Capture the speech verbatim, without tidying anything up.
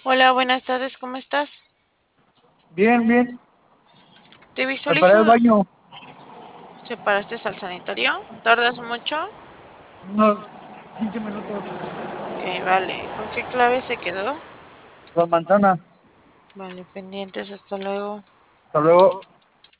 Hola, buenas tardes, ¿cómo estás? Bien, bien. Te Me paré al visualizo. baño ¿Te paraste al sanitario? ¿Tardas mucho? unos quince minutos Ok, vale. ¿Con qué clave se quedó? con manzana. Vale, pendientes, hasta luego. Hasta luego.